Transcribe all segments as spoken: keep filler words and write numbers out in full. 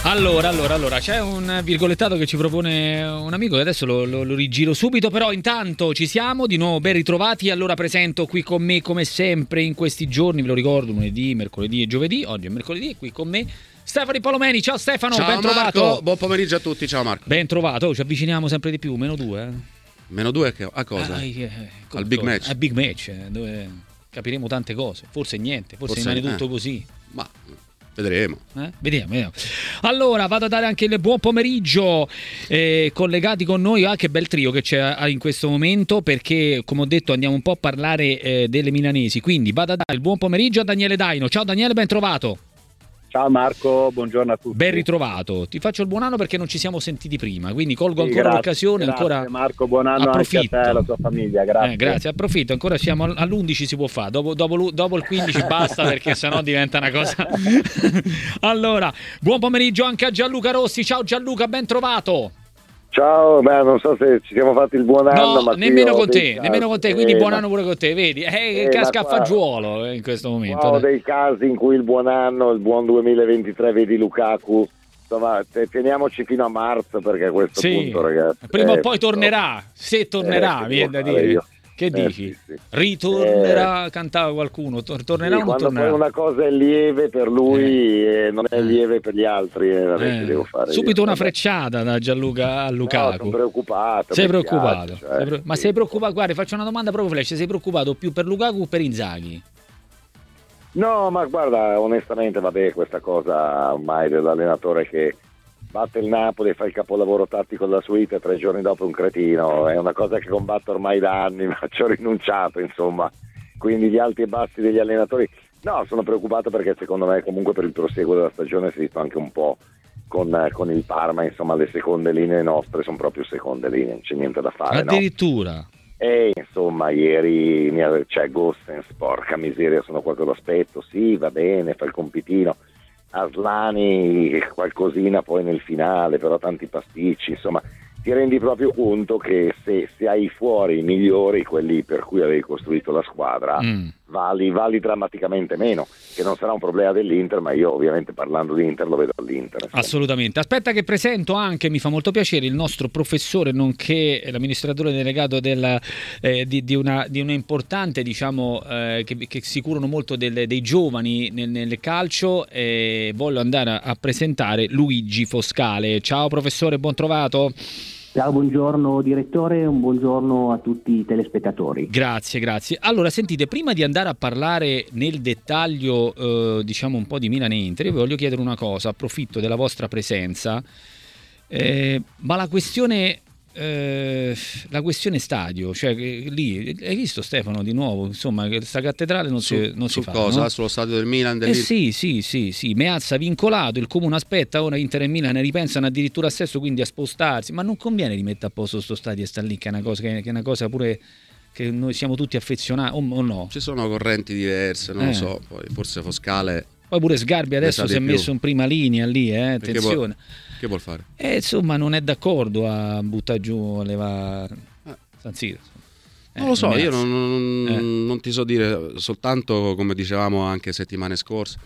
Allora, allora, allora, c'è un virgolettato che ci propone un amico che adesso lo, lo, lo rigiro subito, però intanto ci siamo, di nuovo ben ritrovati. Allora presento qui con me come sempre in questi giorni, ve lo ricordo, lunedì, mercoledì e giovedì, oggi è mercoledì e qui con me Stefano Palomeni. Ciao Stefano, ciao, ben trovato. Marco, buon pomeriggio a tutti, ciao Marco. Ben trovato, oh, ci avviciniamo sempre di più, meno due. Eh? Meno due a cosa? Ah, eh, Al big match. Al big match, eh, dove capiremo tante cose, forse niente, forse, forse rimane tutto eh. così. Ma... Vedremo. Eh? Vediamo, vediamo. Allora, vado a dare anche il buon pomeriggio. Eh, collegati con noi, ah, che bel trio che c'è in questo momento, perché, come ho detto, andiamo un po' a parlare eh, delle milanesi. Quindi vado a dare il buon pomeriggio a Daniele Daino. Ciao Daniele, ben trovato. Ciao Marco, buongiorno a tutti. Ben ritrovato. Ti faccio il buon anno perché non ci siamo sentiti prima, quindi colgo sì, ancora grazie, l'occasione. Grazie ancora Marco, buon anno approfitto. Anche a te e alla tua famiglia, grazie. Eh, grazie, approfitto, ancora siamo all'undici, si può fare, dopo, dopo, dopo il quindici basta perché sennò diventa una cosa. Allora, buon pomeriggio anche a Gianluca Rossi. Ciao Gianluca, ben trovato. Ciao, beh, non so se ci siamo fatti il buon anno, no, ma nemmeno con te, casi, nemmeno con te, quindi eh, buon ma... anno pure con te, vedi? Eh, eh, casca a qua... fagiolo in questo momento. Ho dei casi in cui il buon anno, il buon duemilaventitré, vedi Lukaku, insomma, teniamoci fino a marzo perché a questo sì, punto, ragazzi. prima eh, o poi tornerà, se tornerà, eh, viene da dire. Io. Che eh, dici? Sì, sì. Ritornerà, eh, cantava qualcuno, tor- tornerà sì, o non quando tornerà? poi una cosa è lieve per lui eh. e non è lieve per gli altri, eh, vabbè, Eh. che devo fare Subito io, una vabbè. frecciata da Gianluca a Lukaku. No, sono preoccupato. Sei mi preoccupato? piace, cioè, sei pre- ma sì. sei preoccupato? Guarda, faccio una domanda proprio flash, sei preoccupato più per Lukaku o per Inzaghi? No, ma guarda, onestamente, vabbè, questa cosa ormai dell'allenatore che batte il Napoli e fa il capolavoro tattico della suite e tre giorni dopo è un cretino, è una cosa che combatto ormai da anni, ma ci ho rinunciato, insomma. Quindi gli alti e bassi degli allenatori, no, sono preoccupato perché secondo me comunque per il proseguo della stagione si è visto anche un po' con, con il Parma, insomma le seconde linee nostre sono proprio seconde linee, non c'è niente da fare. Addirittura? No? E insomma ieri c'è Gosens, porca miseria, sono qua che lo aspetto, sì va bene, fa il compitino, Aslani qualcosina poi nel finale, però tanti pasticci, insomma ti rendi proprio conto che se, se hai fuori i migliori, quelli per cui avevi costruito la squadra, mm. vali, vali drammaticamente meno, che non sarà un problema dell'Inter, ma io ovviamente parlando di Inter lo vedo all'Inter. Insomma. Assolutamente. Aspetta che presento anche, mi fa molto piacere, il nostro professore nonché l'amministratore delegato della, eh, di, di, una, di una importante, diciamo, eh, che, che si curano molto del, dei giovani nel, nel calcio, e voglio andare a, a presentare Luigi Foscale. Ciao professore, buon trovato. Ciao, buongiorno direttore, un buongiorno a tutti i telespettatori. Grazie, grazie. Allora, sentite, prima di andare a parlare nel dettaglio, eh, diciamo un po' di Milan e Inter, io vi voglio chiedere una cosa, approfitto della vostra presenza, eh, ma la questione, eh, la questione stadio, cioè lì, hai visto Stefano di nuovo, insomma, questa cattedrale non su, si, non su si fa, cosa? no? Sullo stadio del Milan? Eh sì, sì, sì, sì, Meazza vincolato, il Comune aspetta, ora Inter e Milan ripensano addirittura a stesso, quindi a spostarsi, ma non conviene rimettere a posto sto stadio e sta lì, che è una cosa, che è una cosa pure che noi siamo tutti affezionati, o, o no? Ci sono correnti diverse, non eh. lo so, poi forse Foscale... Poi pure Sgarbi adesso si è messo in prima linea lì, eh, attenzione. Vuol, che vuol fare? Eh, insomma, non è d'accordo a buttare giù, a levare eh. San Siro. Eh, non lo so, io non, non, eh. non ti so dire, soltanto come dicevamo anche settimane scorse,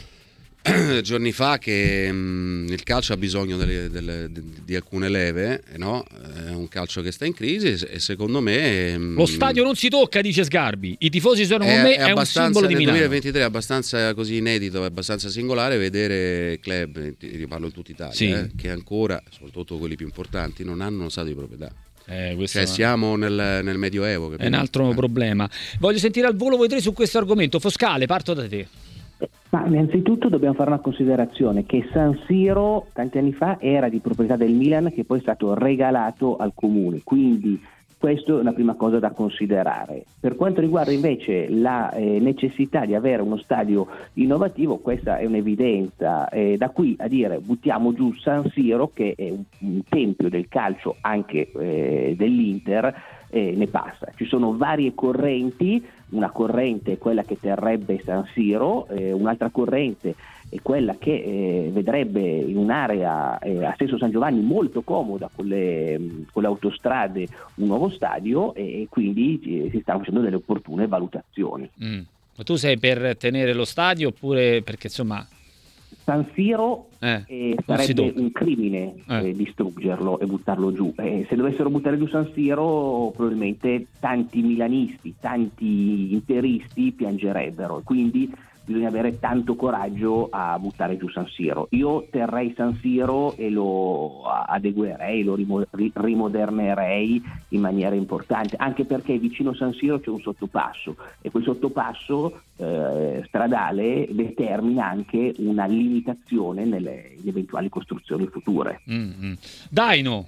giorni fa, che mh, il calcio ha bisogno delle, delle, di, di alcune leve, no? È un calcio che sta in crisi e secondo me... Mh, lo stadio non si tocca, dice Sgarbi, i tifosi sono con me, è, è un simbolo di Milano. Nel duemilaventitré è abbastanza così inedito, è abbastanza singolare vedere club, ti parlo in tutta Italia, sì. eh, che ancora, soprattutto quelli più importanti, non hanno uno stadio di proprietà. Eh, cioè siamo nel, nel Medioevo, capito? È un altro eh. problema. Voglio sentire al volo voi tre su questo argomento. Foscale, parto da te. Ma innanzitutto dobbiamo fare una considerazione, che San Siro tanti anni fa era di proprietà del Milan, che poi è stato regalato al comune, quindi questo è una prima cosa da considerare. Per quanto riguarda invece la eh, necessità di avere uno stadio innovativo, questa è un'evidenza, eh, da qui a dire buttiamo giù San Siro, che è un, un tempio del calcio anche eh, dell'Inter, eh, ne passa. Ci sono varie correnti, una corrente è quella che terrebbe San Siro, eh, un'altra corrente è quella che eh, vedrebbe in un'area eh, a Sesto San Giovanni molto comoda con le, con le autostrade un nuovo stadio, e, e quindi eh, si stanno facendo delle opportune valutazioni. Mm. Ma tu sei per tenere lo stadio oppure perché insomma San Siro eh, eh, sarebbe un crimine eh. Eh, distruggerlo e buttarlo giù. Eh, se dovessero buttare giù San Siro, probabilmente tanti milanisti, tanti interisti piangerebbero. Quindi bisogna avere tanto coraggio a buttare giù San Siro. Io terrei San Siro e lo adeguerei, lo rimodernerei in maniera importante, anche perché vicino a San Siro c'è un sottopasso e quel sottopasso eh, stradale determina anche una limitazione nelle, nelle eventuali costruzioni future. Mm-hmm. Daino.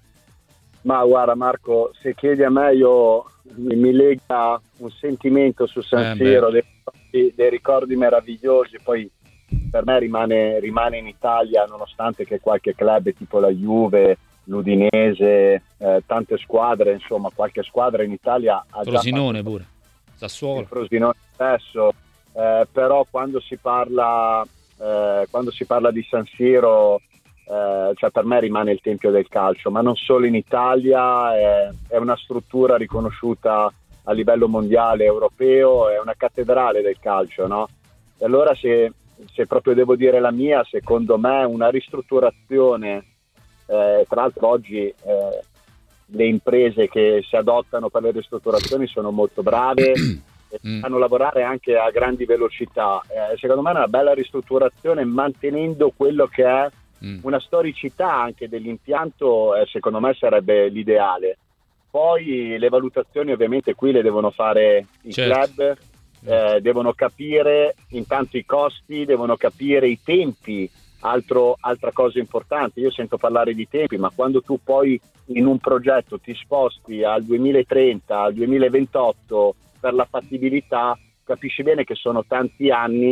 Ma guarda Marco, se chiedi a me, io mi lega un sentimento su San eh Siro, dei, dei ricordi meravigliosi. Poi per me rimane, rimane in Italia, nonostante che qualche club tipo la Juve, l'Udinese, eh, tante squadre, insomma qualche squadra in Italia ha Frosinone già pure, Sassuolo, Frosinone stesso, eh, però quando si parla eh, quando si parla di San Siro, Eh, cioè per me rimane il tempio del calcio, ma non solo in Italia, è, è una struttura riconosciuta a livello mondiale, europeo, è una cattedrale del calcio, no? E allora se, se proprio devo dire la mia, secondo me una ristrutturazione, eh, tra l'altro oggi eh, le imprese che si adottano per le ristrutturazioni sono molto brave e fanno lavorare anche a grandi velocità, eh, secondo me è una bella ristrutturazione mantenendo quello che è una storicità anche dell'impianto, eh, secondo me sarebbe l'ideale. Poi le valutazioni ovviamente qui le devono fare i certo. club, eh, devono capire intanto i costi, devono capire i tempi, altro, altra cosa importante. Io sento parlare di tempi, ma quando tu poi in un progetto ti sposti al duemilatrenta, al duemilaventotto per la fattibilità, capisci bene che sono tanti anni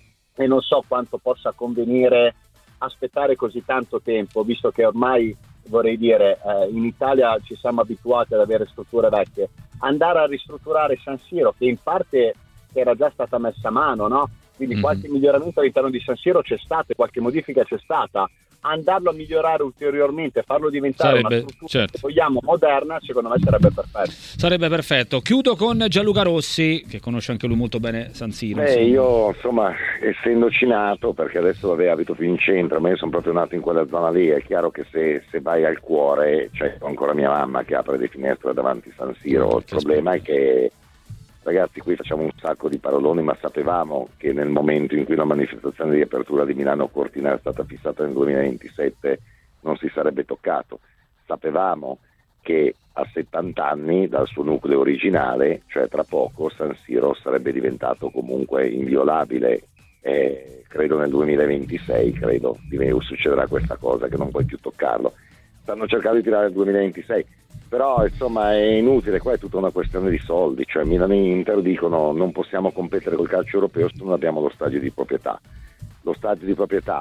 e non so quanto possa convenire aspettare così tanto tempo, visto che ormai, vorrei dire, eh, in Italia ci siamo abituati ad avere strutture vecchie. Andare a ristrutturare San Siro, che in parte era già stata messa a mano, no? Quindi mm-hmm. qualche miglioramento all'interno di San Siro c'è stato, qualche modifica c'è stata. Andarlo a migliorare ulteriormente, farlo diventare sarebbe, una struttura certo. che vogliamo moderna, secondo me sarebbe perfetto. Sarebbe perfetto. Chiudo con Gianluca Rossi, che conosce anche lui molto bene San Siro. Beh, io insomma, essendoci nato, perché adesso vabbè, abito più in centro, ma io sono proprio nato in quella zona lì, è chiaro che se, se vai al cuore, c'è ancora mia mamma che apre le finestre davanti a San Siro, no, il problema è che ragazzi, qui facciamo un sacco di paroloni, ma sapevamo che nel momento in cui la manifestazione di apertura di Milano Cortina era stata fissata nel duemilaventisette non si sarebbe toccato. Sapevamo che a settanta anni dal suo nucleo originale, cioè tra poco, San Siro sarebbe diventato comunque inviolabile. Eh, credo nel duemilaventisei, credo, succederà questa cosa che non puoi più toccarlo. Stanno cercando di tirare il duemilaventisei. Però insomma è inutile, qua è tutta una questione di soldi, cioè Milan e Inter dicono non possiamo competere col calcio europeo se non abbiamo lo stadio di proprietà. Lo stadio di proprietà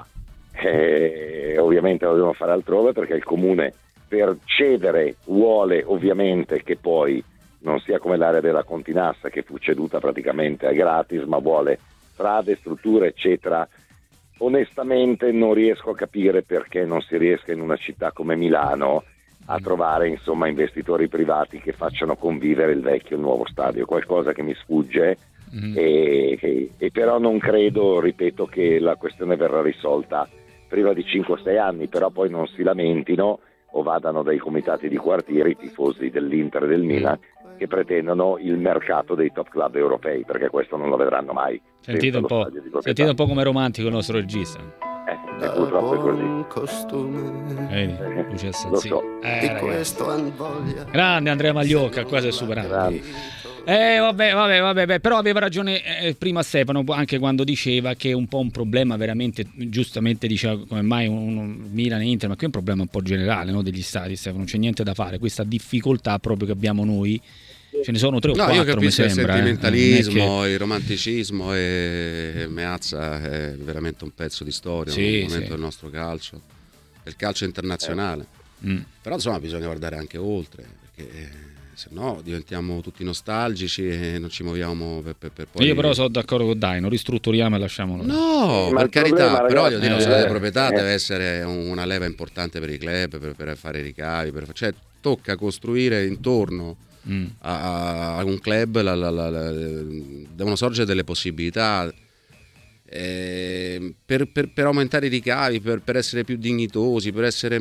eh, ovviamente lo devono fare altrove, perché il comune per cedere vuole ovviamente che poi non sia come l'area della Continassa che fu ceduta praticamente a gratis, ma vuole strade, strutture eccetera. Onestamente non riesco a capire perché non si riesca in una città come Milano a trovare insomma investitori privati che facciano convivere il vecchio e il nuovo stadio, qualcosa che mi sfugge mm. e, e, e però non credo, ripeto, che la questione verrà risolta prima di cinque o sei anni, però poi non si lamentino o vadano dai comitati di quartiere i tifosi dell'Inter e del Milan che pretendono il mercato dei top club europei, perché questo non lo vedranno mai. Sentite un po', sentite un po' come romantico il nostro regista. Eh, purtroppo è così. Costume. Vedi, Lucia Lo so. Eh, grande Andrea Magliocca, quasi è superato. Eh vabbè, vabbè, vabbè, beh, però aveva ragione eh, prima Stefano, anche quando diceva che è un po' un problema veramente, giustamente diceva come mai un, un Milan e Inter, ma qui è un problema un po' generale, no, degli stadi, Stefano, non c'è niente da fare, questa difficoltà proprio che abbiamo noi. Ce ne sono tre o no, quattro, io capisco mi sembra, il sentimentalismo, eh. che... il romanticismo, e Meazza è veramente un pezzo di storia, sì, un momento sì. del nostro calcio, del calcio internazionale. Eh. Mm. Però insomma bisogna guardare anche oltre, perché se no diventiamo tutti nostalgici e non ci muoviamo per, per, per poi... Io però sono d'accordo con Dai, non ristrutturiamo e lasciamolo. No, eh, per carità, problema, però ragazzi, io dico, eh, la eh, proprietà eh. deve essere una leva importante per i club, per, per fare ricavi, per, cioè tocca costruire intorno Mm. A, a un club la, la, la, la, devono sorgere delle possibilità eh, per, per, per aumentare i ricavi, per, per essere più dignitosi, per essere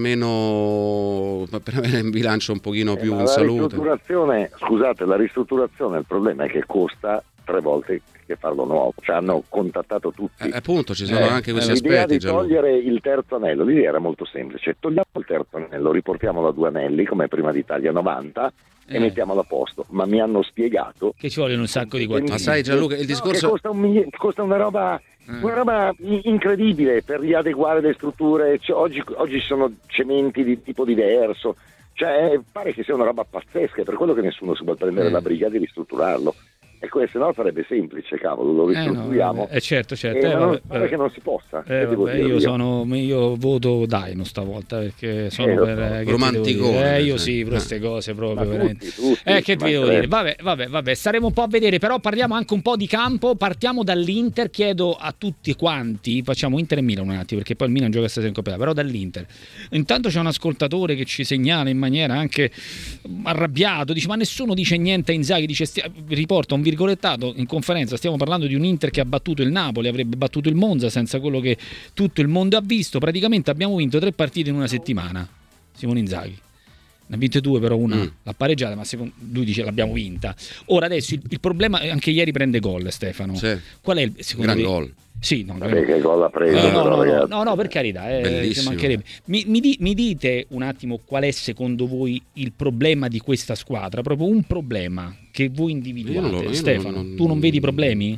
meno, per avere un bilancio un pochino eh, più ma in la salute. Ristrutturazione, scusate, la ristrutturazione, il problema è che costa tre volte che farlo nuovo, cioè hanno contattato tutti. Eh, appunto, ci sono eh, anche questi l'idea aspetti. L'idea di togliere il terzo anello, l'idea era molto semplice: togliamo il terzo anello, riportiamolo a due anelli come prima d'Italia novanta eh. e mettiamolo a posto. Ma mi hanno spiegato che ci vogliono un sacco di quattrini. Ma sai Gianluca, il discorso no, che costa, un, costa una roba eh. una roba incredibile per riadeguare le strutture. Cioè, oggi, oggi sono cementi di tipo diverso, cioè pare che sia una roba pazzesca, per quello che nessuno si vuole prendere eh. la briga di ristrutturarlo. Ecco, se no sarebbe semplice, cavolo, lo ristrutturiamo. Eh, no, eh certo, certo. Eh, eh, non vabbè, pare che non si possa. Eh, vabbè, io, sono, io voto Daino stavolta perché sono eh, per so. romanticone. Eh, io sì, per queste cose proprio veramente. Tutti, tutti, eh, che vi devo dire? Vabbè, vabbè, vabbè, staremo un po' a vedere, però parliamo anche un po' di campo. Partiamo dall'Inter. Chiedo a tutti quanti, facciamo Inter e Milan un attimo, perché poi il Milan gioca stasera in Coppa, però dall'Inter. Intanto c'è un ascoltatore che ci segnala in maniera anche arrabbiato, dice: ma nessuno dice niente a Inzaghi, dice, stia, riporta un virgolettato in conferenza, stiamo parlando di un Inter che ha battuto il Napoli, avrebbe battuto il Monza senza quello che tutto il mondo ha visto. Praticamente abbiamo vinto tre partite in una settimana. Simone Inzaghi ne ha vinte due, però una mm. l'ha pareggiata, ma secondo lui dice l'abbiamo vinta. Ora adesso il, il problema è anche ieri prende gol Stefano. Sì. Qual è il secondo gran te? Gol. Sì, no, Vabbè, che gol ha preso, no, no, però, no, no, no, per carità, eh, ci mancherebbe. Mi, mi, di, mi dite un attimo qual è secondo voi il problema di questa squadra, proprio un problema che voi individuate. Io lo, io Stefano, non, tu non vedi problemi?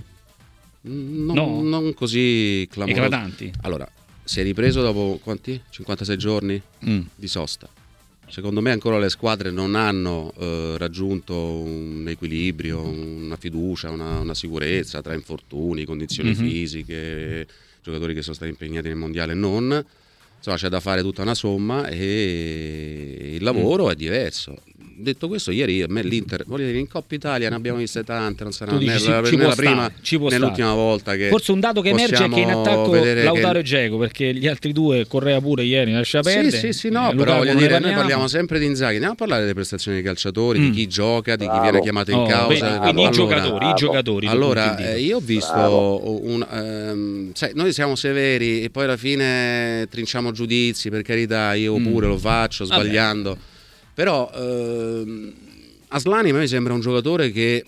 Non, no, non così clamorosi. Eclatanti. Allora, si è ripreso dopo quanti? cinquantasei giorni mm. di sosta. Secondo me ancora le squadre non hanno eh, raggiunto un equilibrio, una fiducia, una, una sicurezza tra infortuni, condizioni mm-hmm. fisiche, giocatori che sono stati impegnati nel mondiale e non. Insomma, c'è da fare tutta una somma e il lavoro mm. è diverso. Detto questo, ieri a me l'Inter, voglio dire, in Coppa Italia ne abbiamo viste tante, non sarà dici, nella, ci nella può prima ci può né l'ultima volta che forse un dato che emerge è che in attacco Lautaro che... e Dzeko, perché gli altri due, Correa pure ieri lascia perdere. Sì, sì, sì, no, eh, però voglio dire, noi parliamo sempre di Inzaghi, andiamo a parlare delle prestazioni dei calciatori, mm. di chi gioca, di Bravo. chi viene chiamato in oh, causa. Quindi allora, i giocatori, i giocatori. Allora, eh, io ho visto un, ehm, sai, noi siamo severi e poi alla fine trinciamo giudizi, per carità, io mm. pure lo faccio sbagliando. Vabbè. Però ehm, Aslani a me sembra un giocatore che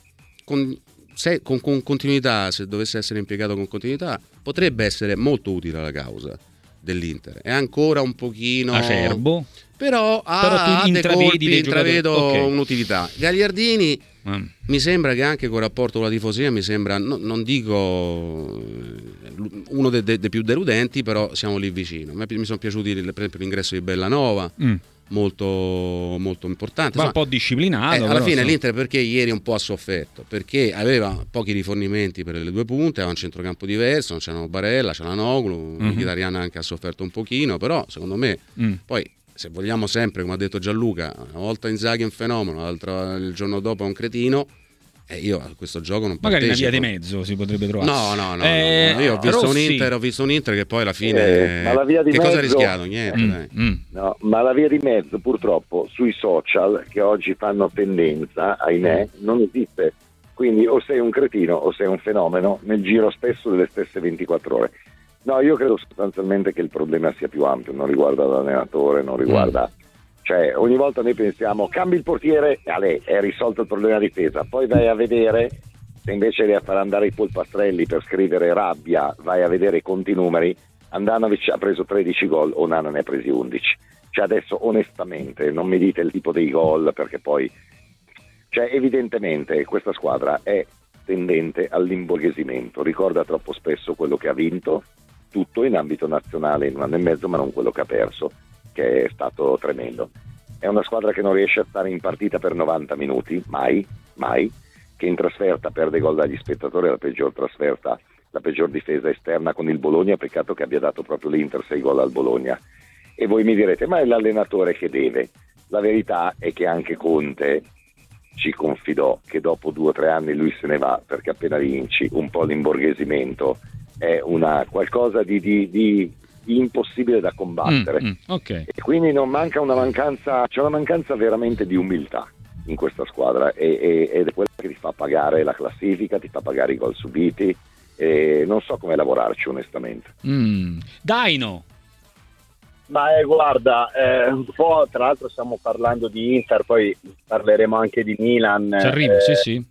con, se, con, con continuità, se dovesse essere impiegato con continuità, potrebbe essere molto utile alla causa dell'Inter. È ancora un pochino acerbo, però ha, però tu ha dei colpi, dei intravedo okay. un'utilità. Gagliardini mm. mi sembra che anche con rapporto con la tifoseria mi sembra, no, non dico uno dei de, de più deludenti, però siamo lì vicino. A me mi sono piaciuti per esempio l'ingresso di Bellanova, mm. molto, molto importante. Ma insomma, un po' disciplinato. Eh, alla però, fine so. l'Inter perché ieri un po' ha sofferto? Perché aveva pochi rifornimenti per le due punte, aveva un centrocampo diverso, non c'erano Barella, c'era Noglu, mm-hmm. Mkhitaryan anche ha sofferto un pochino, però secondo me mm. poi se vogliamo sempre, come ha detto Gianluca, una volta Inzaghi è un fenomeno, l'altra il giorno dopo è un cretino. Eh, io a questo gioco non magari partecipo. Magari una via di mezzo si potrebbe trovare. No, no, no, eh, no, no. Io ho visto, un Rossi. Inter, ho visto un Inter che poi alla fine eh, ma la via di che mezzo... cosa ha rischiato? Niente, mm, dai. Mm. No, ma la via di mezzo purtroppo sui social che oggi fanno tendenza, ahimè, non esiste. Quindi o sei un cretino o sei un fenomeno nel giro stesso delle stesse ventiquattro ore. No, io credo sostanzialmente che il problema sia più ampio, non riguarda l'allenatore, non riguarda... Mm. Cioè, ogni volta noi pensiamo, cambi il portiere, a lei è risolto il problema di difesa, poi vai a vedere, se invece devi far andare i polpastrelli per scrivere rabbia, vai a vedere i conti numeri, Andanovic ha preso tredici gol, Onana ne ha presi undici. Cioè adesso onestamente non mi dite il tipo dei gol, perché poi, cioè evidentemente questa squadra è tendente all'imborghesimento, ricorda troppo spesso quello che ha vinto, tutto in ambito nazionale in un anno e mezzo, ma non quello che ha perso, che è stato tremendo. È una squadra che non riesce a stare in partita per novanta minuti, mai, mai, che in trasferta perde gol dagli spettatori, la peggior trasferta, la peggior difesa esterna con il Bologna, peccato che abbia dato proprio l'Inter sei gol al Bologna. E voi mi direte, ma è l'allenatore che deve. La verità è che anche Conte ci confidò che dopo due o tre anni lui se ne va, perché appena vinci un po' l'imborghesimento è una qualcosa di... di, di impossibile da combattere. Mm, mm, okay. E quindi non manca una mancanza, c'è una mancanza veramente di umiltà in questa squadra e, e, ed è quella che ti fa pagare la classifica, ti fa pagare i gol subiti e non so come lavorarci onestamente. Mm. Daino. Ma eh, guarda, eh, un po', tra l'altro stiamo parlando di Inter, poi parleremo anche di Milan. Ci arrivo, eh, sì sì.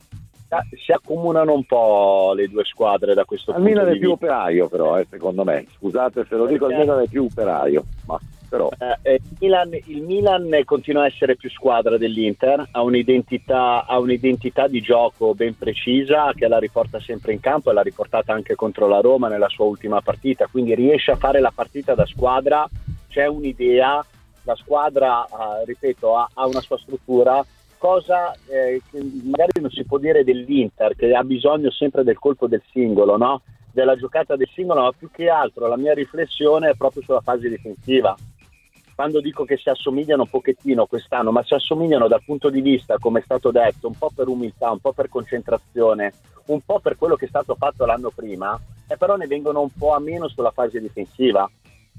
Si accomunano un po' le due squadre da questo Il punto Milan di è vista. più operaio però, eh, secondo me, scusate se lo dico, il Milan è più operaio, ma però... Eh, il, Milan, il Milan continua a essere più squadra dell'Inter, ha un'identità, ha un'identità di gioco ben precisa che la riporta sempre in campo e l'ha riportata anche contro la Roma nella sua ultima partita, quindi riesce a fare la partita da squadra, c'è un'idea, la squadra, eh, ripeto, ha, ha una sua struttura, cosa eh, che magari non si può dire dell'Inter, che ha bisogno sempre del colpo del singolo, no? Della giocata del singolo, ma più che altro la mia riflessione è proprio sulla fase difensiva. Quando dico che si assomigliano un pochettino quest'anno, ma si assomigliano dal punto di vista, come è stato detto, un po' per umiltà, un po' per concentrazione, un po' per quello che è stato fatto l'anno prima, e però ne vengono un po' a meno sulla fase difensiva.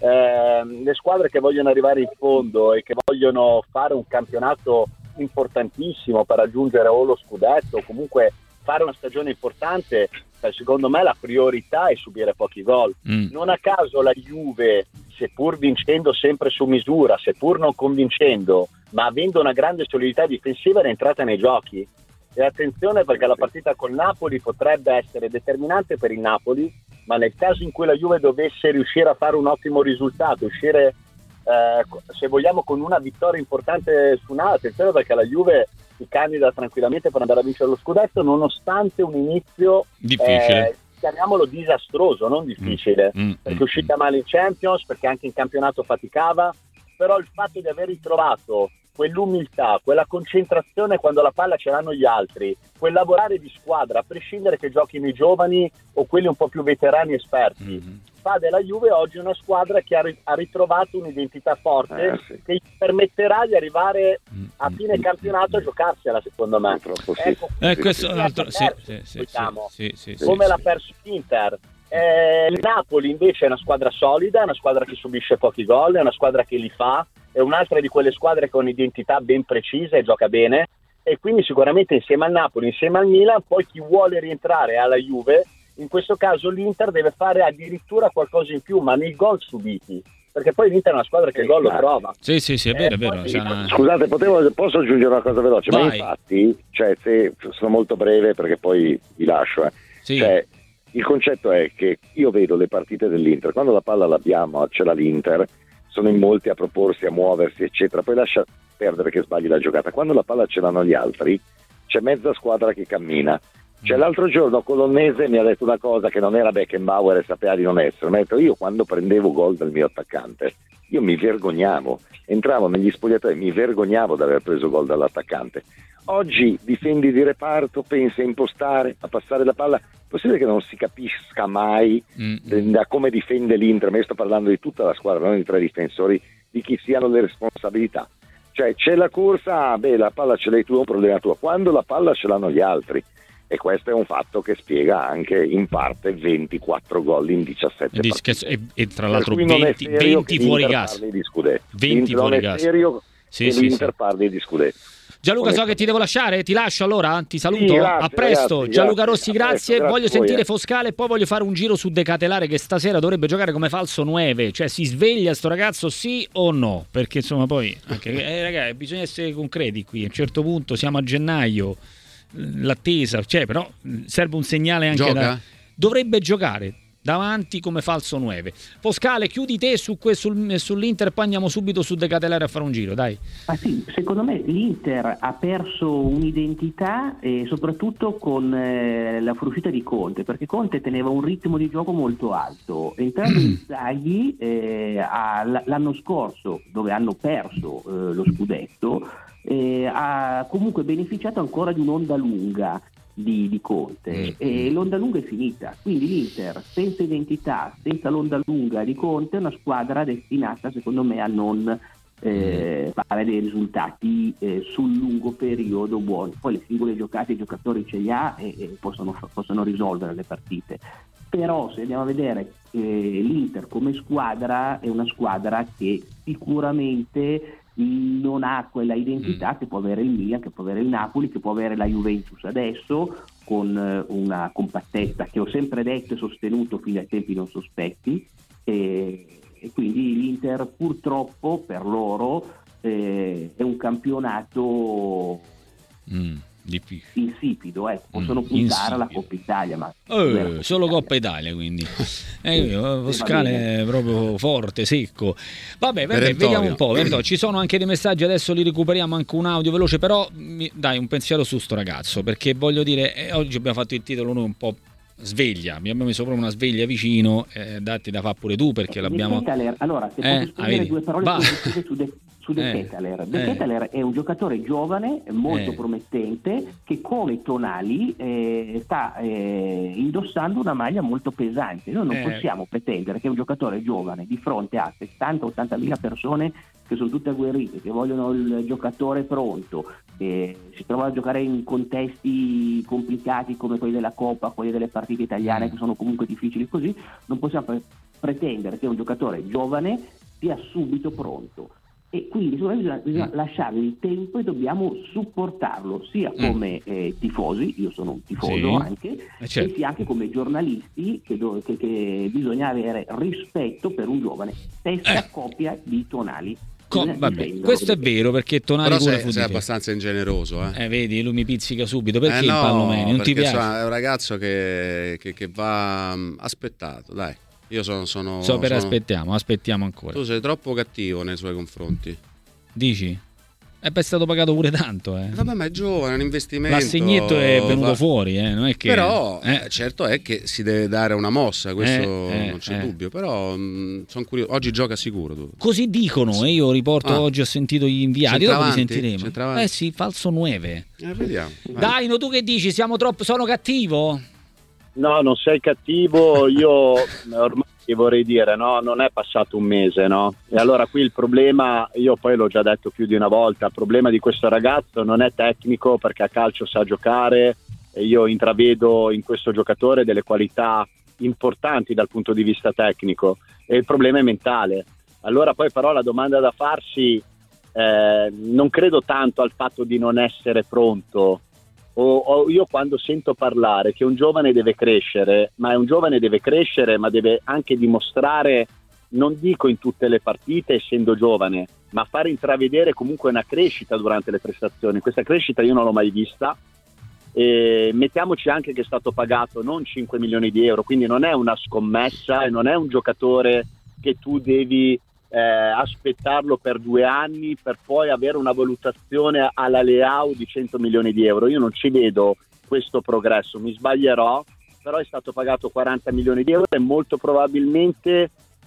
Eh, le squadre che vogliono arrivare in fondo e che vogliono fare un campionato importantissimo per raggiungere o lo scudetto o comunque fare una stagione importante, secondo me la priorità è subire pochi gol. Mm. Non a caso la Juve, seppur vincendo sempre su misura, seppur non convincendo, ma avendo una grande solidità difensiva, era entrata nei giochi. E attenzione, perché la partita col Napoli potrebbe essere determinante per il Napoli, ma nel caso in cui la Juve dovesse riuscire a fare un ottimo risultato, uscire eh, se vogliamo con una vittoria importante su una, attenzione perché la Juve si candida tranquillamente per andare a vincere lo scudetto nonostante un inizio difficile, eh, chiamiamolo disastroso, non difficile, mm, mm, perché è uscita male in Champions, perché anche in campionato faticava, però il fatto di aver ritrovato quell'umiltà, quella concentrazione quando la palla ce l'hanno gli altri, quel lavorare di squadra, a prescindere che giochino i giovani o quelli un po' più veterani esperti, mm-hmm. fa della Juve oggi una squadra che ha, ri- ha ritrovato un'identità forte eh, sì. che gli permetterà di arrivare a fine campionato a giocarsela, secondo me. Troppo, sì. Ecco, eh, questo è un altro, perso, sì, sì, diciamo, sì, sì, sì, come sì, l'ha sì. perso l'Inter. Eh, il Napoli invece è una squadra solida, è una squadra che subisce pochi gol, è una squadra che li fa, è un'altra di quelle squadre con un'identità ben precisa e gioca bene, e quindi sicuramente insieme al Napoli, insieme al Milan, poi chi vuole rientrare alla Juve, in questo caso l'Inter deve fare addirittura qualcosa in più, ma nei gol subiti, perché poi l'Inter è una squadra che il gol lo trova. Sì, sì, sì, è vero, eh, è vero. poi, una... Scusate, potevo, posso aggiungere una cosa veloce? Vai. Ma infatti, cioè, se, sono molto breve perché poi vi lascio, eh. Sì. Cioè, il concetto è che io vedo le partite dell'Inter, quando la palla l'abbiamo, ce l'ha l'Inter, sono in molti a proporsi, a muoversi, eccetera, poi lascia perdere che sbagli la giocata. Quando la palla ce l'hanno gli altri, c'è mezza squadra che cammina. Cioè, l'altro giorno Colonnese mi ha detto una cosa che non era Beckenbauer e sapeva di non essere. Mi ha detto: io quando prendevo gol dal mio attaccante, io mi vergognavo, entravo negli spogliatoi, mi vergognavo di aver preso gol dall'attaccante. Oggi difendi di reparto, pensi a impostare, a passare la palla. È possibile che non si capisca mai mm-hmm. da come difende l'Inter, ma io sto parlando di tutta la squadra, non di tre difensori, di chi siano le responsabilità. Cioè, c'è la corsa, beh, la palla ce l'hai tu, è un problema tuo. Quando la palla ce l'hanno gli altri. E questo è un fatto che spiega anche in parte ventiquattro gol in diciassette e, partite. E, e tra l'altro venti, venti fuori gas. venti fuori gas. Non è serio sì, che sì, l'Inter sì. parli di scudetto. Gianluca, so che ti devo lasciare, ti lascio allora, ti saluto, sì, grazie, a presto. Ragazzi, Gianluca grazie, Rossi, grazie, presto, grazie voglio voi, sentire eh. Foscale e poi voglio fare un giro su De Catelare che stasera dovrebbe giocare come falso nove, cioè si sveglia sto ragazzo sì o no? Perché insomma poi, anche, eh, ragazzi, bisogna essere concreti qui, a un certo punto siamo a gennaio, l'attesa, cioè però serve un segnale anche Gioca? da... Dovrebbe giocare davanti come falso nove. Foscale, chiudi te su que- sul, sull'Inter, poi andiamo subito su De Catelare a fare un giro, dai. Ah sì, secondo me l'Inter ha perso un'identità e soprattutto con eh, la fuoriuscita di Conte, perché Conte teneva un ritmo di gioco molto alto. Entrando in Inzaghi eh, a, l'anno scorso, dove hanno perso eh, lo scudetto, eh, ha comunque beneficiato ancora di un'onda lunga Di, di Conte mm. e l'onda lunga è finita, quindi l'Inter senza identità, senza l'onda lunga di Conte è una squadra destinata secondo me a non eh, fare dei risultati eh, sul lungo periodo buoni. Poi le singole giocate i giocatori ce li ha e, e possono, possono risolvere le partite, però se andiamo a vedere eh, l'Inter come squadra è una squadra che sicuramente non ha quella identità mm. che può avere il Milan, che può avere il Napoli, che può avere la Juventus adesso, con una compattezza che ho sempre detto e sostenuto fino ai tempi non sospetti, e, e quindi l'Inter purtroppo per loro eh, è un campionato mm. insipido, eh. possono puntare insipido. alla Coppa Italia, ma eh, solo Italia. Coppa Italia, quindi eh, Pascale è proprio forte, secco. Vabbè, vabbè vediamo un po'. Veretò. Ci sono anche dei messaggi, adesso li recuperiamo, anche un audio veloce, però mi, dai un pensiero su sto ragazzo, perché voglio dire, eh, oggi abbiamo fatto il titolo noi un po' sveglia, mi abbiamo messo proprio una sveglia vicino, eh, datti da fare pure tu perché eh, l'abbiamo allora se eh, posso spiegare due parole positive su De, su De eh, Ketelaere. De eh. Ketelaere è un giocatore giovane, molto eh. promettente, che come Tonali eh, sta eh, indossando una maglia molto pesante. Noi non eh. possiamo pretendere che un giocatore giovane di fronte a settanta ottanta mila persone che sono tutte agguerrite, che vogliono il giocatore pronto, che si trovano a giocare in contesti complicati come quelli della Coppa, quelli delle partite italiane che sono comunque difficili così, non possiamo pre- pretendere che un giocatore giovane sia subito pronto. E quindi bisogna, bisogna mm. lasciargli il tempo e dobbiamo supportarlo sia come eh, tifosi, io sono un tifoso sì. anche, eh certo. e sia anche come giornalisti che, do, che, che bisogna avere rispetto per un giovane. Stessa eh. coppia di Tonali. Co- vabbè, questo è vero, perché Tonali però pure sei, fu sei abbastanza ingeneroso, eh. eh vedi, lui mi pizzica subito perché eh no, il Pallomeni non ti piace? Insomma, è un ragazzo che, che, che va aspettato, dai. Io sono, sono so per sono... aspettiamo, aspettiamo ancora. Tu sei troppo cattivo nei suoi confronti. Dici? E poi è stato pagato pure tanto, eh. Vabbè, ma è giovane, è un investimento. L'assegnetto è venuto va... fuori, eh. Non è che... Però, eh. certo è che si deve dare una mossa, questo eh, eh, non c'è eh. dubbio. Però sono curioso. Oggi gioca sicuro tu. Così dicono, e io riporto ah. oggi, ho sentito gli inviati, dopo li sentiremo. Eh sì, falso nueve. Eh, vediamo. Dai, no, tu che dici? Siamo troppo. Sono cattivo? No, non sei cattivo, io ormai vorrei dire, no, non è passato un mese, no? E allora qui il problema, io poi l'ho già detto più di una volta, il problema di questo ragazzo non è tecnico, perché a calcio sa giocare e io intravedo in questo giocatore delle qualità importanti dal punto di vista tecnico, e il problema è mentale. Allora poi però la domanda da farsi, eh, non credo tanto al fatto di non essere pronto. O, o io quando sento parlare che un giovane deve crescere, ma è un giovane deve crescere, ma deve anche dimostrare, non dico in tutte le partite essendo giovane, ma fare intravedere comunque una crescita durante le prestazioni. Questa crescita io non l'ho mai vista, e mettiamoci anche che è stato pagato non cinque milioni di euro, quindi non è una scommessa e non è un giocatore che tu devi Eh, aspettarlo per due anni per poi avere una valutazione alla Leao di cento milioni di euro. Io non ci vedo questo progresso, mi sbaglierò, però è stato pagato quaranta milioni di euro e molto probabilmente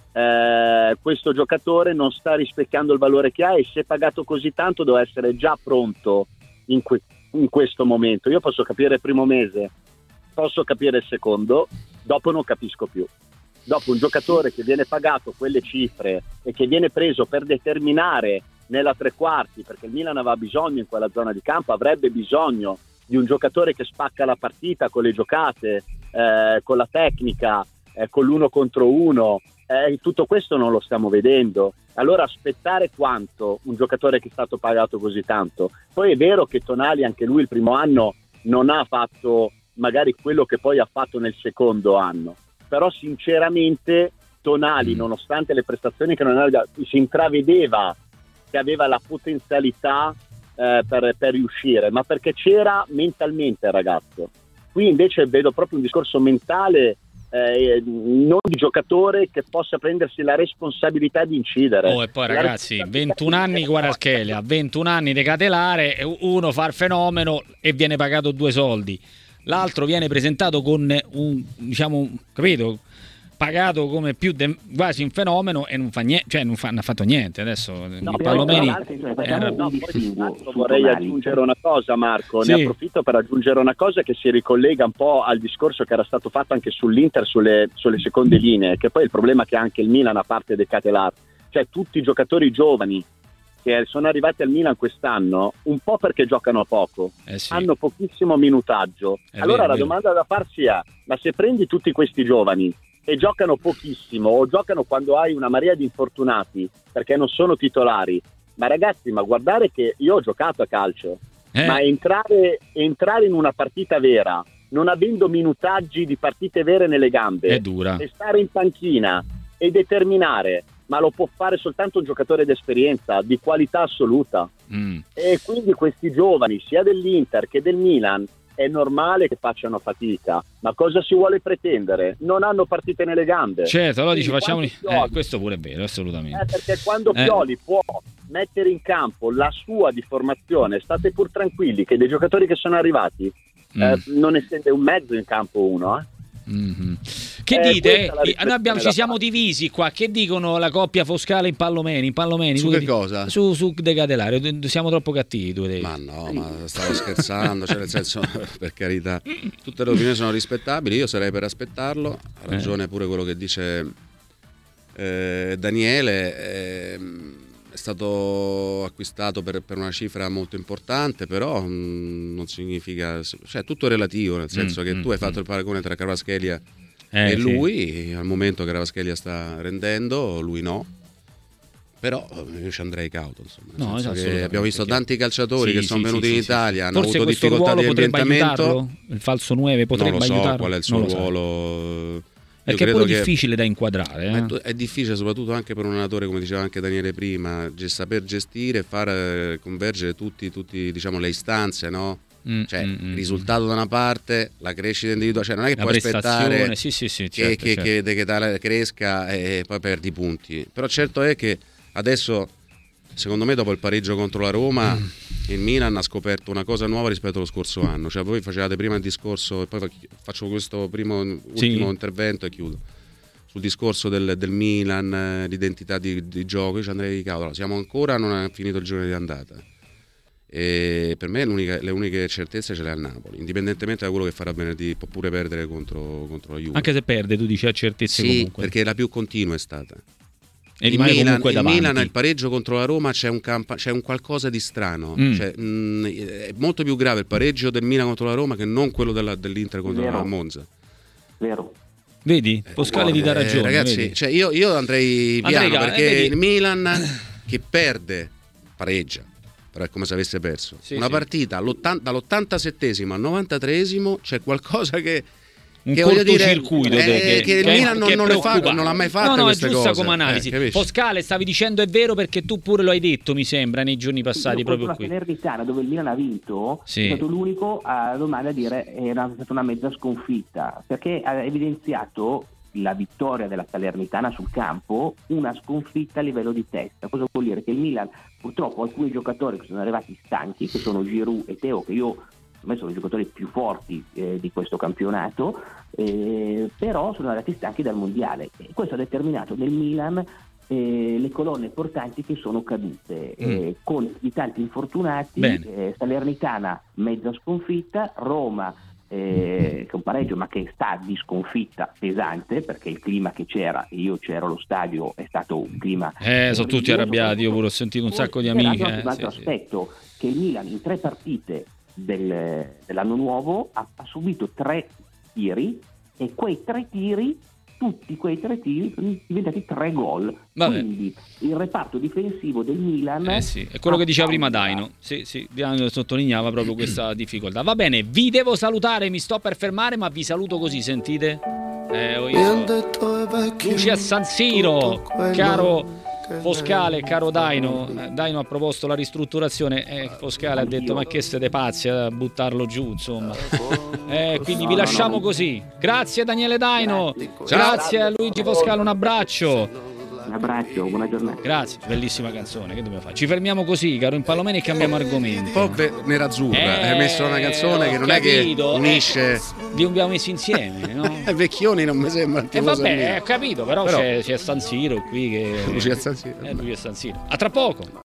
eh, questo giocatore non sta rispecchiando il valore che ha, e se pagato così tanto deve essere già pronto in, que- in questo momento. Io posso capire il primo mese, posso capire il secondo, dopo non capisco più. Dopo un giocatore che viene pagato quelle cifre e che viene preso per determinare nella tre quarti, perché il Milan aveva bisogno in quella zona di campo, avrebbe bisogno di un giocatore che spacca la partita con le giocate, eh, con la tecnica, eh, con l'uno contro uno, eh, tutto questo non lo stiamo vedendo. Allora aspettare quanto un giocatore che è stato pagato così tanto? Poi è vero che Tonali anche lui il primo anno non ha fatto magari quello che poi ha fatto nel secondo anno, però sinceramente Tonali, nonostante le prestazioni che non aveva, si intravedeva che aveva la potenzialità eh, per, per riuscire, ma perché c'era mentalmente il ragazzo. Qui invece vedo proprio un discorso mentale, eh, non di giocatore che possa prendersi la responsabilità di incidere. Oh, e poi ragazzi, ventuno anni Kvaratskhelia, ventuno anni di Catelare, uno fa il fenomeno e viene pagato due soldi. L'altro viene presentato con un, diciamo, capito, pagato come più de, quasi un fenomeno e non fa niente, cioè non, fa, non ha fatto niente. Adesso no, i Pallomeni era... no, vorrei aggiungere una cosa, Marco, sì. Ne approfitto per aggiungere una cosa che si ricollega un po' al discorso che era stato fatto anche sull'Inter sulle, sulle seconde linee, che poi è il problema che ha anche il Milan a parte De Ketelaere, cioè tutti i giocatori giovani che sono arrivati al Milan quest'anno, un po' perché giocano poco, eh sì. hanno pochissimo minutaggio. È allora vero, la vero. domanda da farsi è, ma se prendi tutti questi giovani e giocano pochissimo o giocano quando hai una marea di infortunati perché non sono titolari, ma ragazzi, ma guardare che io ho giocato a calcio, eh. ma entrare, entrare in una partita vera, non avendo minutaggi di partite vere nelle gambe, è dura. E stare in panchina e determinare, ma lo può fare soltanto un giocatore d'esperienza, di qualità assoluta. Mm. E quindi questi giovani, sia dell'Inter che del Milan, è normale che facciano fatica, ma cosa si vuole pretendere? Non hanno partite nelle gambe. Certo, allora dice facciamo eh, questo pure è vero, assolutamente. Eh, perché quando eh. Pioli può mettere in campo la sua di formazione, state pur tranquilli che dei giocatori che sono arrivati mm. eh, non essendo un mezzo in campo uno, eh. Mm-hmm. Che eh, dite? Noi abbiamo, ci siamo divisi qua. Che dicono la coppia Foscale in Pallomeni? In Pallomeni su che di... cosa? Su, su De Catelario. Siamo troppo cattivi due dei. Ma no, ma stavo scherzando, cioè nel senso, per carità, tutte le opinioni sono rispettabili. Io sarei per aspettarlo. Ha ragione pure quello che dice eh, Daniele. Eh, è stato acquistato per, per una cifra molto importante, però mh, non significa, cioè è tutto relativo, nel senso mm, che mm, tu hai fatto mm. il paragone tra Kvaratskhelia eh, e lui, sì. Al momento Kvaratskhelia sta rendendo, lui no, però io ci andrei cauto, insomma, nel no, senso che abbiamo visto tanti calciatori sì, che sono sì, venuti sì, in Italia, sì. hanno Forse avuto difficoltà di ambientamento, il falso nove potrebbe non lo so aiutarlo. Qual è il suo ruolo. Perché è poi difficile che, da inquadrare. Eh? È difficile soprattutto anche per un allenatore, come diceva anche Daniele prima, saper gestire e far convergere tutti, tutti diciamo, le istanze, no? Mm, cioè mm, il risultato mm. da una parte, la crescita individuale, cioè non è che la puoi aspettare sì, sì, sì, che, certo, che, certo. che De Ketelaere cresca e poi perdi punti. Però certo è che adesso, secondo me, dopo il pareggio contro la Roma, mm. il Milan ha scoperto una cosa nuova rispetto allo scorso anno. Cioè voi facevate prima il discorso, e poi faccio questo primo ultimo sì. intervento e chiudo. Sul discorso del, del Milan, l'identità di, di gioco, io ci andrei di cavolo. Siamo ancora, non è finito il giorno di andata. E per me l'unica, le uniche certezze ce le ha il Napoli, indipendentemente da quello che farà venerdì, può pure perdere contro, contro la Juve. Anche se perde, tu dici a certezze sì, comunque. Perché la più continua è stata. E il Milan, il Milan il pareggio contro la Roma c'è un, campa- c'è un qualcosa di strano, mm. Cioè, mh, è molto più grave il pareggio del Milan contro la Roma che non quello della, dell'Inter contro Vero. la Monza. Vero. Vedi? Foscale eh, ti dà ragione. Eh, ragazzi, cioè io, io andrei piano Andrei, perché eh, il Milan che perde pareggia, però è come se avesse perso. Sì, Una sì. partita dall'ottantasettesimo al novantatreesimo c'è qualcosa che un che cortocircuito eh, che, che il che Milan non, non, le fa, non l'ha mai fatta. No, no, queste è giusta cose. come analisi. Eh, Foscale, stavi dicendo è vero perché tu pure lo hai detto, mi sembra, nei giorni passati proprio la qui. La Salernitana, dove il Milan ha vinto, sì. è stato l'unico a domani a dire era stata una mezza sconfitta, perché ha evidenziato la vittoria della Salernitana sul campo, una sconfitta a livello di testa. Cosa vuol dire? Che il Milan, purtroppo, alcuni giocatori che sono arrivati stanchi, che sono Giroud e Teo, che io a me sono i giocatori più forti eh, di questo campionato, eh, però sono arrivati stanchi dal mondiale e questo ha determinato nel Milan eh, le colonne portanti che sono cadute, mm. eh, con i tanti infortunati, eh, Salernitana mezza sconfitta, Roma eh, che è un pareggio ma che sta di sconfitta pesante perché il clima che c'era, e io c'ero allo stadio, è stato un clima eh, sono tutti arrabbiati, io pure ho sentito un sacco di amiche. Un altro sì, aspetto sì. che il Milan in tre partite Del, dell'anno nuovo ha, ha subito tre tiri e quei tre tiri tutti quei tre tiri sono diventati tre gol. Vabbè. Quindi il reparto difensivo del Milan eh sì, è quello che diceva prima Daino. Sì, sì, Daino sottolineava proprio questa difficoltà. Va bene, vi devo salutare, mi sto per fermare, ma vi saluto così, sentite? Eh, ho io. Luci a San Siro, caro Foscale, caro Daino. Daino ha proposto la ristrutturazione, eh, Foscale ha detto ma che siete pazzi a buttarlo giù, insomma. Eh, quindi vi lasciamo così. Grazie Daniele Daino, grazie a Luigi Foscale, un abbraccio. Un abbraccio, buona giornata. Grazie, bellissima canzone, che dobbiamo fare? Ci fermiamo così, caro in Pallomeni, e cambiamo argomento. Un po' be- nerazzurra, eh, hai messo una canzone che non capito, è che unisce. Eh, li abbiamo messi insieme, no? Vecchioni non mi sembra. E eh, vabbè, ho capito, però, però... C'è, c'è San Siro qui che. Luigi a San Siro. Eh, Luigi a San Siro. A tra poco.